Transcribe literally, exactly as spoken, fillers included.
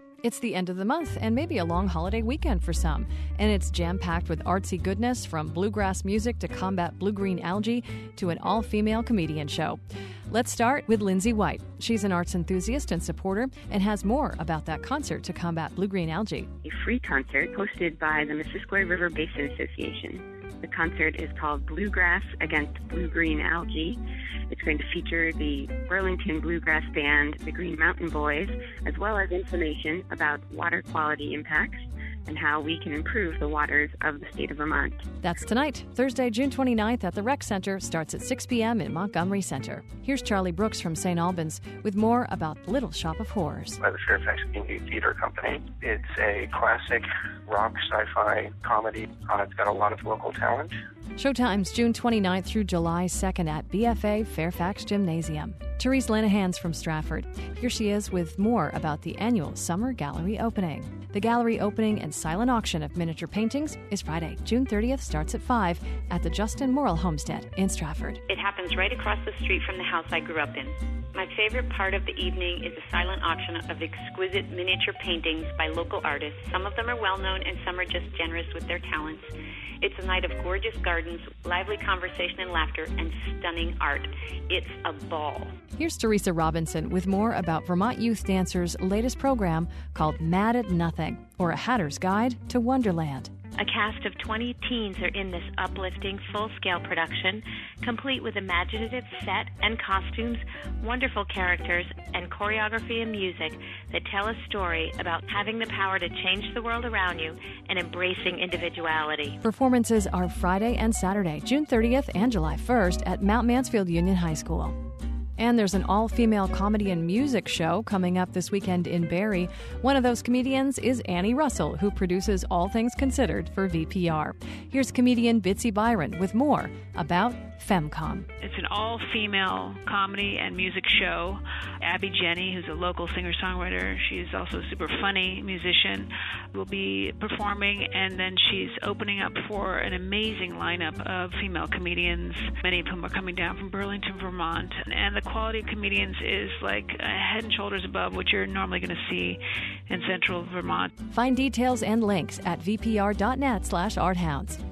It's the end of the month and maybe a long holiday weekend for some. And it's jam-packed with artsy goodness from bluegrass music to combat blue-green algae to an all-female comedian show. Let's start with Lindsay White. She's an arts enthusiast and supporter and has more about that concert to combat blue-green algae. A free concert hosted by the Missisquoi River Basin Association. The concert is called Bluegrass Against Blue-Green Algae. It's going to feature the Burlington Bluegrass Band, the Green Mountain Boys, as well as information about water quality impacts and how we can improve the waters of the state of Vermont. That's tonight, Thursday, June twenty-ninth at the Rec Center. Starts at six p.m. in Montgomery Center. Here's Charlie Brooks from Saint Albans with more about Little Shop of Horrors. By the Fairfax Community Theater Company. It's a classic rock sci-fi comedy. Uh, it's got a lot of local talent. Showtime's June twenty-ninth through July second at B F A Fairfax Gymnasium. Therese Lanahans from Stratford. Here she is with more about the annual Summer Gallery opening. The gallery opening and silent auction of miniature paintings is Friday, June thirtieth, starts at five at the Justin Morrill Homestead in Stratford. It happens right across the street from the house I grew up in. My favorite part of the evening is a silent auction of exquisite miniature paintings by local artists. Some of them are well-known and some are just generous with their talents. It's a night of gorgeous gardens, lively conversation and laughter, and stunning art. It's a ball. Here's Teresa Robinson with more about Vermont Youth Dancer's latest program called Mad at Nothing, or A Hatter's Guide to Wonderland. A cast of twenty teens are in this uplifting, full-scale production, complete with imaginative set and costumes, wonderful characters, and choreography and music that tell a story about having the power to change the world around you and embracing individuality. Performances are Friday and Saturday, June thirtieth and July first at Mount Mansfield Union High School. And there's an all-female comedy and music show coming up this weekend in Barrie. One of those comedians is Annie Russell, who produces All Things Considered for V P R. Here's comedian Bitsy Byron with more about FemCom. It's an all-female comedy and music show. Abby Jenny, who's a local singer-songwriter, she's also a super funny musician, will be performing, and then she's opening up for an amazing lineup of female comedians, many of whom are coming down from Burlington, Vermont. And the quality of comedians is like a head and shoulders above what you're normally going to see in central Vermont. Find details and links at vpr.net slash arthounds.